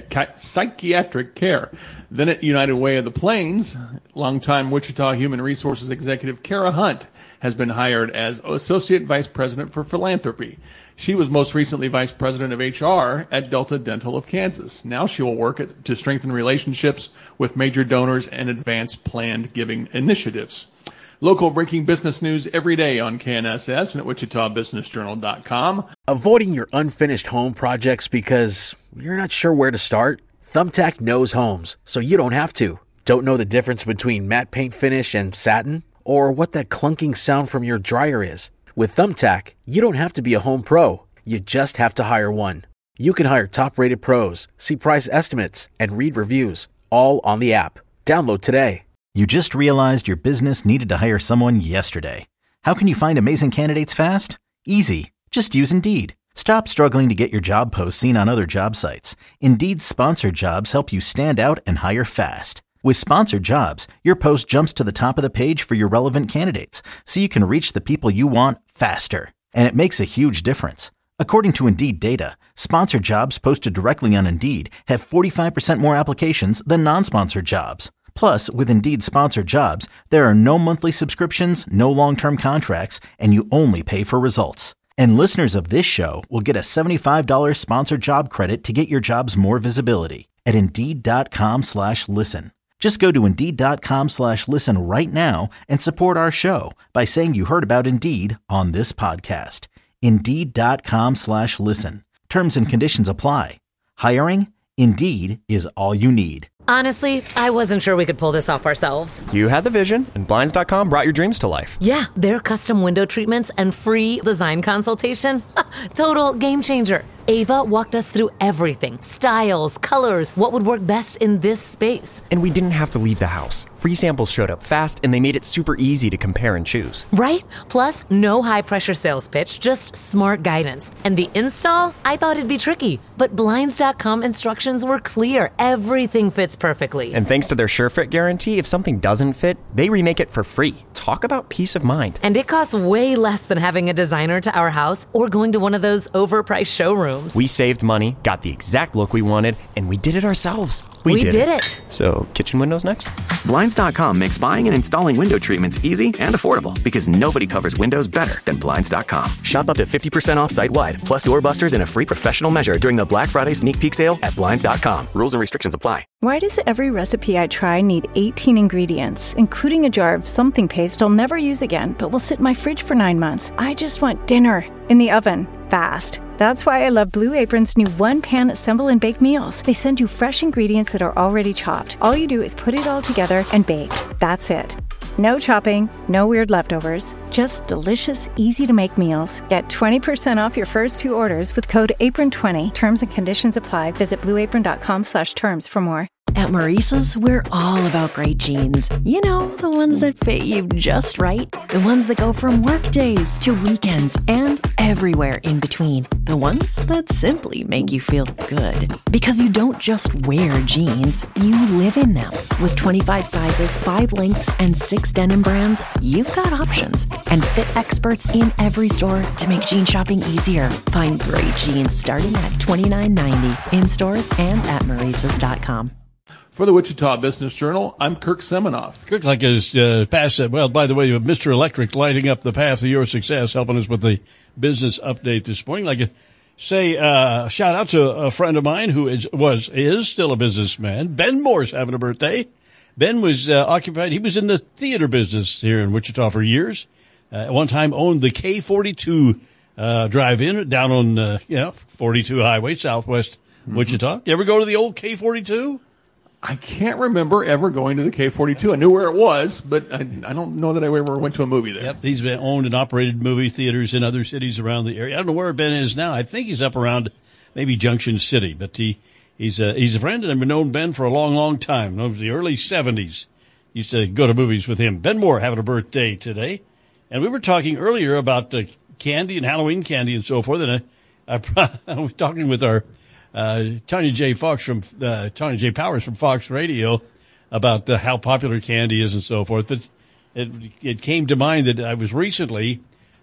psychiatric care. Then at United Way of the Plains, longtime Wichita Human Resources Executive Kara Hunt has been hired as Associate Vice President for Philanthropy. She was most recently Vice President of HR at Delta Dental of Kansas. Now she will work to strengthen relationships with major donors and advance planned giving initiatives. Local breaking business news every day on KNSS and at WichitaBusinessJournal.com. Avoiding your unfinished home projects because you're not sure where to start? Thumbtack knows homes, so you don't have to. Don't know the difference between matte paint finish and satin? Or what that clunking sound from your dryer is? With Thumbtack, you don't have to be a home pro. You just have to hire one. You can hire top-rated pros, see price estimates, and read reviews, all on the app. Download today. You just realized your business needed to hire someone yesterday. How can you find amazing candidates fast? Easy. Just use Indeed. Stop struggling to get your job posts seen on other job sites. Indeed's sponsored jobs help you stand out and hire fast. With sponsored jobs, your post jumps to the top of the page for your relevant candidates, so you can reach the people you want faster. And it makes a huge difference. According to Indeed data, sponsored jobs posted directly on Indeed have 45% more applications than non-sponsored jobs. Plus, with Indeed sponsored jobs, there are no monthly subscriptions, no long-term contracts, and you only pay for results. And listeners of this show will get a $75 sponsored job credit to get your jobs more visibility at Indeed.com/listen. Just go to Indeed.com/listen right now and support our show by saying you heard about Indeed on this podcast. Indeed.com/listen. Terms and conditions apply. Hiring? Indeed is all you need. Honestly, I wasn't sure we could pull this off ourselves. You had the vision, and Blinds.com brought your dreams to life. Yeah, their custom window treatments and free design consultation. Total game changer. Ava walked us through everything. Styles, colors, what would work best in this space. And we didn't have to leave the house. Free samples showed up fast, and they made it super easy to compare and choose. Right? Plus, no high-pressure sales pitch, just smart guidance. And the install? I thought it'd be tricky. But Blinds.com instructions were clear. Everything fits perfectly. And thanks to their SureFit guarantee, if something doesn't fit, they remake it for free. Talk about peace of mind. And it costs way less than having a designer to our house or going to one of those overpriced showrooms. We saved money, got the exact look we wanted, and we did it ourselves. We did it. So, kitchen windows next? Blinds.com makes buying and installing window treatments easy and affordable because nobody covers windows better than Blinds.com. Shop up to 50% off site-wide, plus doorbusters and a free professional measure during the Black Friday sneak peek sale at Blinds.com. Rules and restrictions apply. Why does every recipe I try need 18 ingredients, including a jar of something paste I'll never use again, but will sit in my fridge for 9 months? I just want dinner in the oven, fast. That's why I love Blue Apron's new one-pan assemble and bake meals. They send you fresh ingredients that are already chopped. All you do is put it all together and bake. That's it. No chopping, no weird leftovers, just delicious, easy-to-make meals. Get 20% off your first 2 orders with code APRON20. Terms and conditions apply. Visit blueapron.com/terms for more. At Maurice's, we're all about great jeans. You know, the ones that fit you just right. The ones that go from work days to weekends and everywhere in between. The ones that simply make you feel good. Because you don't just wear jeans, you live in them. With 25 sizes, 5 lengths, and 6 denim brands, you've got options. And fit experts in every store to make jean shopping easier. Find great jeans starting at $29.90 in stores and at Maurice's.com. For the Wichita Business Journal, I'm Kirk Seminoff. Kirk, like his past, well, by the way, Mr. Electric lighting up the path to your success, helping us with the business update this morning. Like to say, shout out to a friend of mine who is still a businessman. Ben Moore's having a birthday. Ben was occupied. He was in the theater business here in Wichita for years. At one time owned the K42 drive-in down on 42 Highway, Southwest Wichita. You ever go to the old K42? I can't remember ever going to the K42. I knew where it was, but I don't know that I ever went to a movie there. Yep, he's been owned and operated movie theaters in other cities around the area. I don't know where Ben is now. I think he's up around maybe Junction City, but he's a friend, and I've known Ben for a long, long time. Over the early 70s, used to go to movies with him. Ben Moore having a birthday today, and we were talking earlier about candy and Halloween candy and so forth, and I was talking with our Tanya J. Powers from Fox Radio about how popular candy is and so forth. But it came to mind that I recently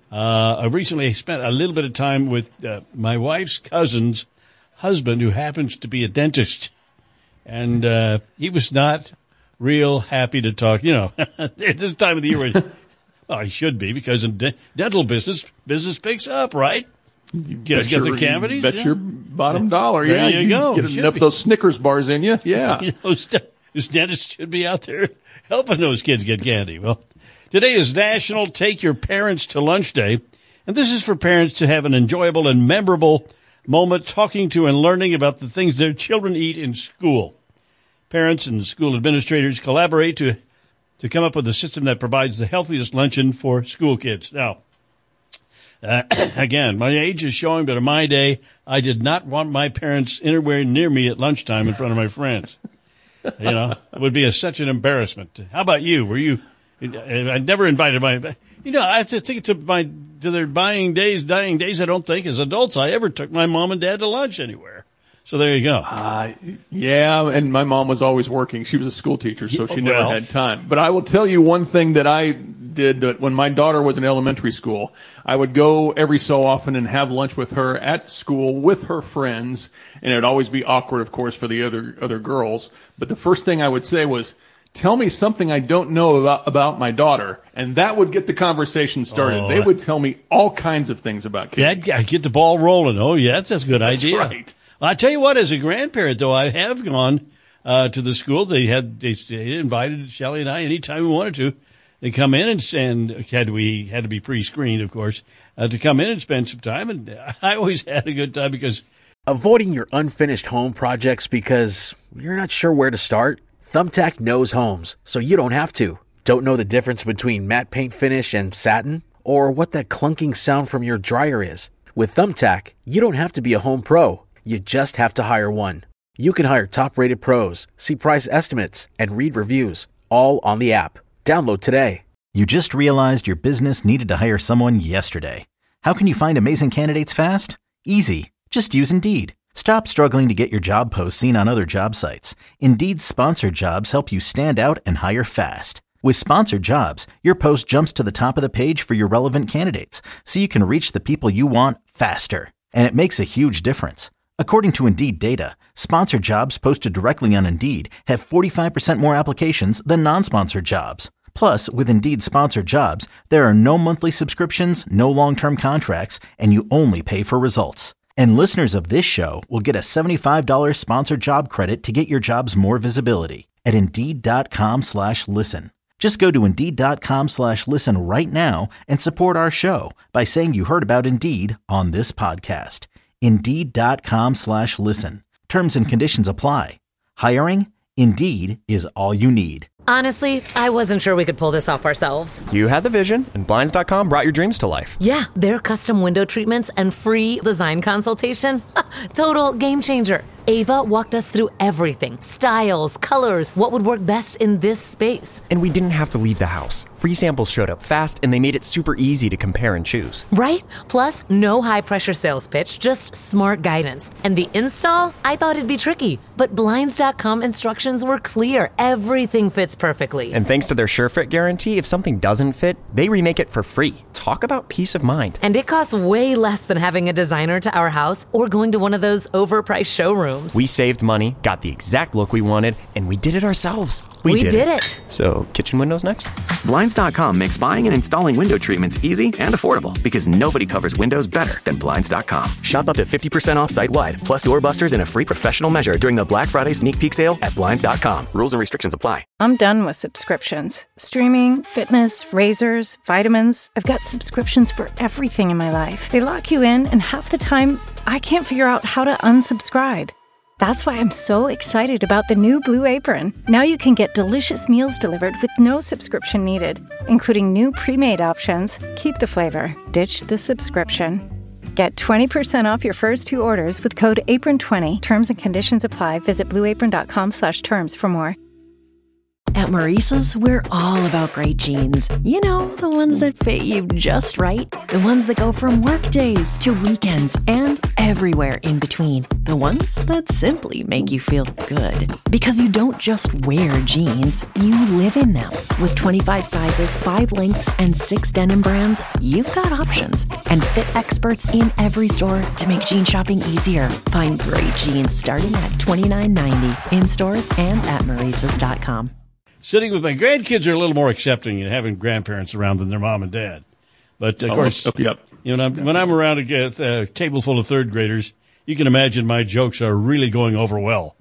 spent a little bit of time with my wife's cousin's husband, who happens to be a dentist, and he was not real happy to talk. At this time of the year, he should be, because in dental business picks up, right? You get the cavities? Bet your bottom dollar. There you go. Get enough of those Snickers bars in you. Yeah. Those dentists should be out there helping those kids get candy. Well, today is National Take Your Parents to Lunch Day, and this is for parents to have an enjoyable and memorable moment talking to and learning about the things their children eat in school. Parents and school administrators collaborate to come up with a system that provides the healthiest luncheon for school kids. Now, again, my age is showing, but in my day, I did not want my parents anywhere near me at lunchtime in front of my friends. It would be such an embarrassment. How about you? Were you? I never invited I have to think to their dying days. I don't think as adults I ever took my mom and dad to lunch anywhere. So there you go. Yeah, and my mom was always working. She was a school teacher, so she never had time. But I will tell you one thing that I did that when my daughter was in elementary school. I would go every so often and have lunch with her at school with her friends, and it would always be awkward, of course, for the other girls. But the first thing I would say was, tell me something I don't know about my daughter, and that would get the conversation started. They would tell me all kinds of things about kids. Yeah, get the ball rolling. Oh, yeah, that's a good idea. That's right. I tell you what, as a grandparent, though, I have gone to the school. They invited Shelley and I anytime we wanted to. They come in and had to be pre-screened, of course, to come in and spend some time. And I always had a good time because avoiding your unfinished home projects because you're not sure where to start. Thumbtack knows homes, so you don't have to. Don't know the difference between matte paint finish and satin, or what that clunking sound from your dryer is. With Thumbtack, you don't have to be a home pro. You just have to hire one. You can hire top-rated pros, see price estimates, and read reviews, all on the app. Download today. You just realized your business needed to hire someone yesterday. How can you find amazing candidates fast? Easy. Just use Indeed. Stop struggling to get your job posts seen on other job sites. Indeed's sponsored jobs help you stand out and hire fast. With sponsored jobs, your post jumps to the top of the page for your relevant candidates, so you can reach the people you want faster. And it makes a huge difference. According to Indeed data, sponsored jobs posted directly on Indeed have 45% more applications than non-sponsored jobs. Plus, with Indeed sponsored jobs, there are no monthly subscriptions, no long-term contracts, and you only pay for results. And listeners of this show will get a $75 sponsored job credit to get your jobs more visibility at Indeed.com/listen. Just go to Indeed.com/listen right now and support our show by saying you heard about Indeed on this podcast. Indeed.com/listen. Terms and conditions apply. Hiring? Indeed is all you need. Honestly, I wasn't sure we could pull this off ourselves. You had the vision, and Blinds.com brought your dreams to life. Yeah, their custom window treatments and free design consultation. Total game changer. Ava walked us through everything. Styles, colors, what would work best in this space. And we didn't have to leave the house. Free samples showed up fast, and they made it super easy to compare and choose. Right? Plus, no high-pressure sales pitch, just smart guidance. And the install? I thought it'd be tricky. But Blinds.com instructions were clear. Everything fits perfectly. And thanks to their SureFit guarantee, if something doesn't fit, they remake it for free. Talk about peace of mind. And it costs way less than having a designer to our house or going to one of those overpriced showrooms. rooms. We saved money, got the exact look we wanted, and we did it ourselves. We did it. So, kitchen windows next? Blinds.com makes buying and installing window treatments easy and affordable because nobody covers windows better than Blinds.com. Shop up to 50% off site-wide, plus doorbusters and a free professional measure during the Black Friday sneak peek sale at Blinds.com. Rules and restrictions apply. I'm done with subscriptions. Streaming, fitness, razors, vitamins. I've got subscriptions for everything in my life. They lock you in, and half the time, I can't figure out how to unsubscribe. That's why I'm so excited about the new Blue Apron. Now you can get delicious meals delivered with no subscription needed, including new pre-made options. Keep the flavor, ditch the subscription. Get 20% off your first 2 orders with code APRON20. Terms and conditions apply. Visit blueapron.com/terms for more. At Maurice's, we're all about great jeans. You know, the ones that fit you just right. The ones that go from work days to weekends and everywhere in between. The ones that simply make you feel good. Because you don't just wear jeans, you live in them. With 25 sizes, 5 lengths, and 6 denim brands, you've got options. And fit experts in every store to make jean shopping easier. Find great jeans starting at $29.90 in stores and at Maurice's.com. Sitting with my grandkids are a little more accepting of having grandparents around than their mom and dad. But, of course, yep. You know, when I'm around a table full of third graders, you can imagine my jokes are really going over well.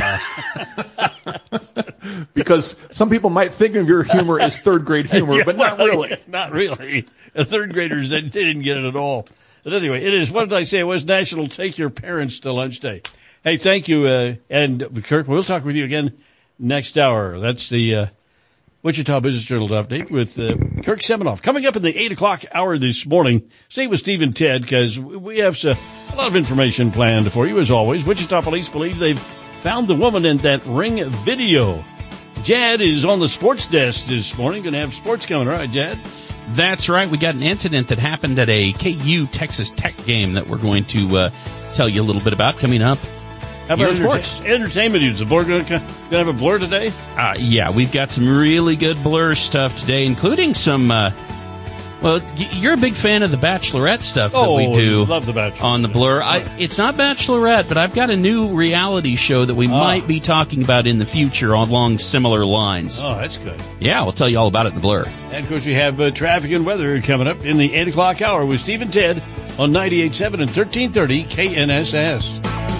Because some people might think of your humor as third grade humor, but not really. Not really. The third graders, they didn't get it at all. But anyway, it is, what did I say? It was National Take Your Parents to Lunch Day. Hey, thank you. And Kirk, we'll talk with you again next hour. That's the Wichita Business Journal update with Kirk Seminoff. Coming up in the 8 o'clock hour this morning, stay with Steve and Ted because we have a lot of information planned for you as always. Wichita police believe they've found the woman in that Ring video. Jad is on the sports desk this morning. Going to have sports coming, right, Jad? That's right. We got an incident that happened at a KU Texas Tech game that we're going to tell you a little bit about coming up. How about entertainment news? The Blur going to have a Blur today? Yeah, we've got some really good Blur stuff today, including some, well, you're a big fan of the Bachelorette stuff that we do love the Bachelorette on the Blur. It's not Bachelorette, but I've got a new reality show that we might be talking about in the future along similar lines. Oh, that's good. Yeah, we'll tell you all about it in the Blur. And, of course, we have traffic and weather coming up in the 8 o'clock hour with Steve and Ted on 98.7 and 1330 KNSS.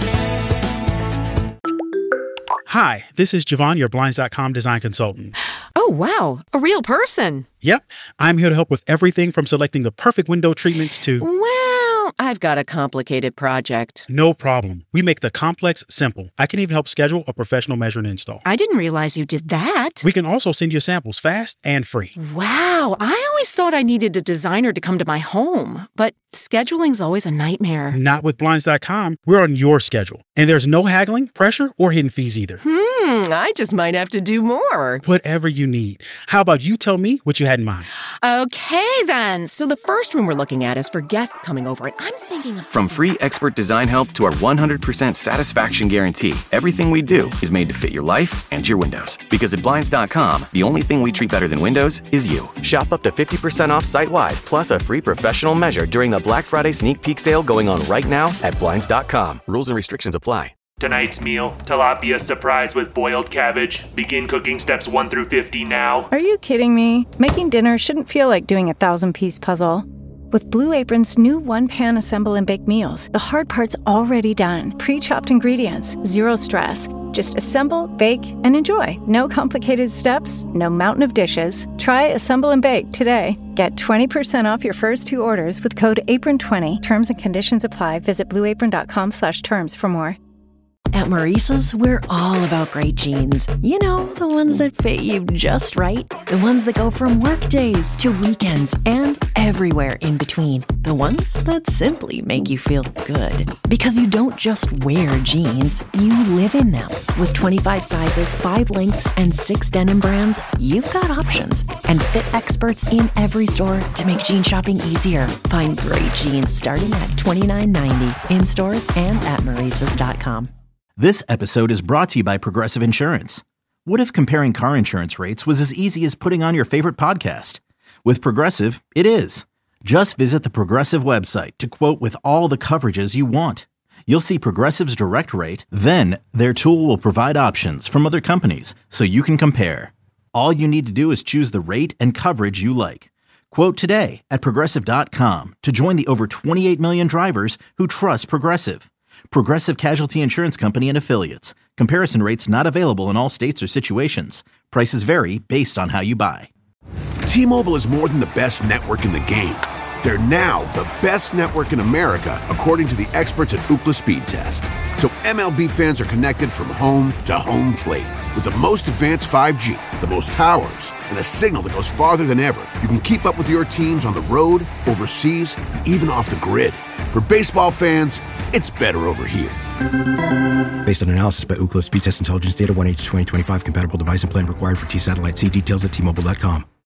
Hi, this is Javon, your Blinds.com design consultant. Oh, wow. A real person. Yep. I'm here to help with everything from selecting the perfect window treatments to... Well, I've got a complicated project. No problem. We make the complex simple. I can even help schedule a professional measure and install. I didn't realize you did that. We can also send you samples fast and free. Wow. I always thought I needed a designer to come to my home, but scheduling's always a nightmare. Not with Blinds.com. We're on your schedule. And there's no haggling, pressure, or hidden fees either. I just might have to do more. Whatever you need. How about you tell me what you had in mind? Okay, then. So the first room we're looking at is for guests coming over, and I'm thinking of... From free expert design help to our 100% satisfaction guarantee, everything we do is made to fit your life and your windows. Because at Blinds.com, the only thing we treat better than windows is you. Shop up to 50% off site-wide, plus a free professional measure during the Black Friday sneak peek sale going on right now at Blinds.com. Rules and restrictions apply. Tonight's meal, tilapia surprise with boiled cabbage. Begin cooking steps 1 through 50 now. Are you kidding me? Making dinner shouldn't feel like doing a 1,000-piece puzzle. With Blue Apron's new one-pan assemble and bake meals, the hard part's already done. Pre-chopped ingredients, zero stress. Just assemble, bake, and enjoy. No complicated steps, no mountain of dishes. Try Assemble and Bake today. Get 20% off your first 2 orders with code APRON20. Terms and conditions apply. Visit blueapron.com/terms for more. At Maurice's, we're all about great jeans. You know, the ones that fit you just right. The ones that go from work days to weekends and everywhere in between. The ones that simply make you feel good. Because you don't just wear jeans, you live in them. With 25 sizes, 5 lengths, and 6 denim brands, you've got options. And fit experts in every store to make jean shopping easier. Find great jeans starting at $29.90 in stores and at Maurice's.com. This episode is brought to you by Progressive Insurance. What if comparing car insurance rates was as easy as putting on your favorite podcast? With Progressive, it is. Just visit the Progressive website to quote with all the coverages you want. you'll see Progressive's direct rate, then their tool will provide options from other companies so you can compare. All you need to do is choose the rate and coverage you like. Quote today at Progressive.com to join the over 28 million drivers who trust Progressive. Progressive Casualty Insurance Company and Affiliates. Comparison rates not available in all states or situations. Prices vary based on how you buy. T-Mobile is more than the best network in the game. They're now the best network in America, according to the experts at Ookla Speed Test. So MLB fans are connected from home to home plate. With the most advanced 5G, the most towers, and a signal that goes farther than ever, you can keep up with your teams on the road, overseas, and even off the grid. For baseball fans, it's better over here. Based on analysis by Ookla Speed Test Intelligence Data 1H 2025 compatible device and plan required for T-Satellite. See details at T-Mobile.com.